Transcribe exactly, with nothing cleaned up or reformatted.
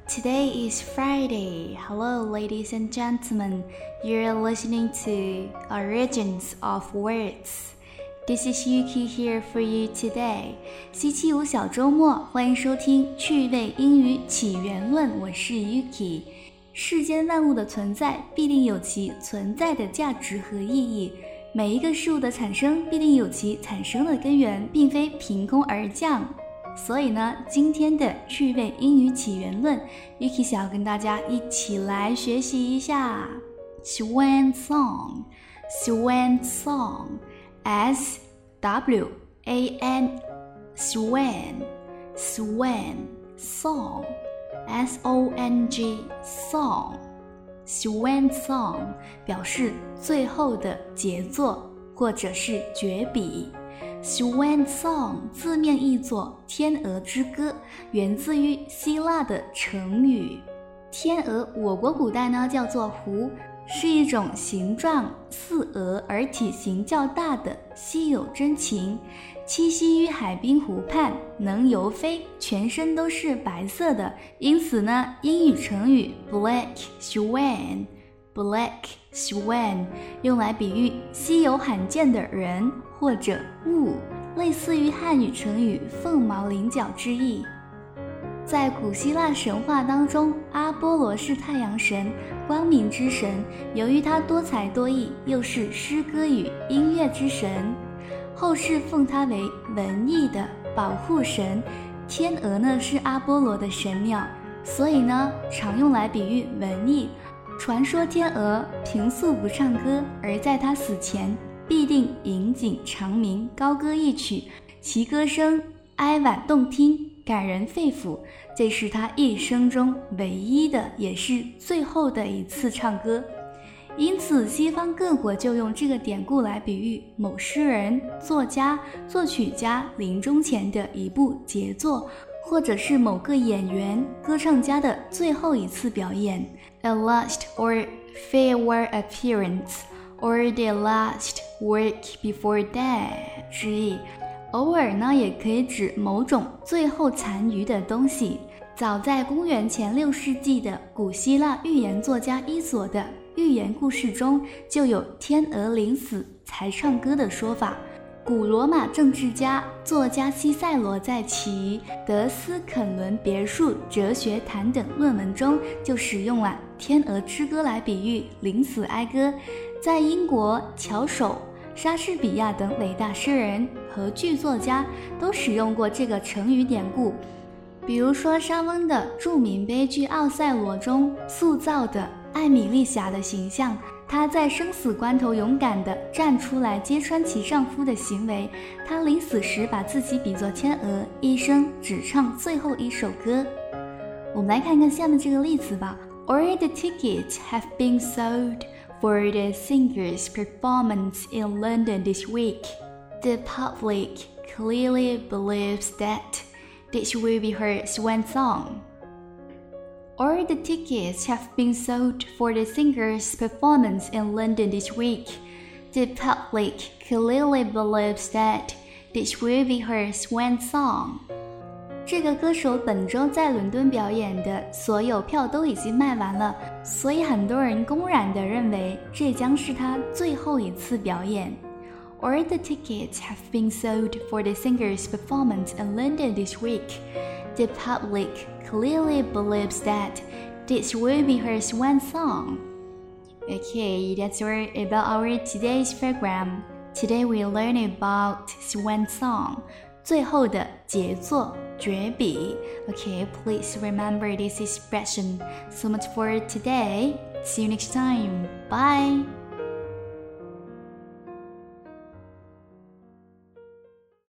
Today is Friday. Hello, ladies and gentlemen. You're listening to Origins of Words. This is Yuki here for you today. 星期五小周末，欢迎收听趣味英语起源论。我是 Yuki。世间万物的存在必定有其存在的价值和意义。每一个事物的产生必定有其产生的根源，并非凭空而降。所以呢，今天的趣味英语起源论 Yuki 想要跟大家一起来学习一下 Swan Song Swan Song S W A N Swan Swan Song S O N G Song Swan Song 表示最后的杰作或者是绝笔。Swan Song 字面译作天鹅之歌，源自于希腊的成语。天鹅我国古代呢叫做鹕，是一种形状似鹅而体型较大的稀有珍禽，栖息于海滨湖畔，能游飞，全身都是白色的，因此呢英语成语 Black Swan Black Swan 用来比喻稀有罕见的人或者物，类似于汉语成语凤毛麟角之意。在古希腊神话当中，阿波罗是太阳神，光明之神，由于他多才多艺，又是诗歌与音乐之神，后世奉他为文艺的保护神。天鹅呢是阿波罗的神鸟，所以呢常用来比喻文艺。传说天鹅平素不唱歌，而在他死前必定引颈长鸣，高歌一曲，其歌声哀婉动听，感人肺腑，这是他一生中唯一的也是最后的一次唱歌。因此西方各国就用这个典故来比喻某诗人、作家、作曲家临终前的一部杰作，或者是某个演员、歌唱家的最后一次表演 A last or farewell appearance or the last work before death 之意。偶尔呢也可以指某种最后残余的东西。早在公元前六世纪的古希腊寓言作家伊索的寓言故事中就有天鹅临死才唱歌的说法。古罗马政治家、作家西塞罗在其《德斯肯伦别墅哲学谈》等论文中就使用了天鹅之歌来比喻临死哀歌。在英国，巧手、莎士比亚等伟大诗人和剧作家都使用过这个成语典故。比如说莎翁的著名悲剧《奥赛罗》中塑造的艾米丽侠的形象，她在生死关头勇敢地站出来揭穿其丈夫的行为，她临死时把自己比作天鹅，一生只唱最后一首歌。我们来看看下面这个例子吧。All the tickets have been sold for the singer's performance in London this week. The public clearly believes that this will be her swan song. All the tickets have been sold for the singer's performance in London this week. The public clearly believes that this will be her swan song. 这个歌手本周在伦敦表演的所有票都已经卖完了，所以很多人公然地认为这将是他最后一次表演。All the tickets have been sold for the singer's performance in London this week. The public clearly believes that this will be her swan song. Okay, that's all about our today's program. Today we learn about swan song, 最后的杰作、绝笔。Okay, please remember this expression. So much for today. See you next time. Bye.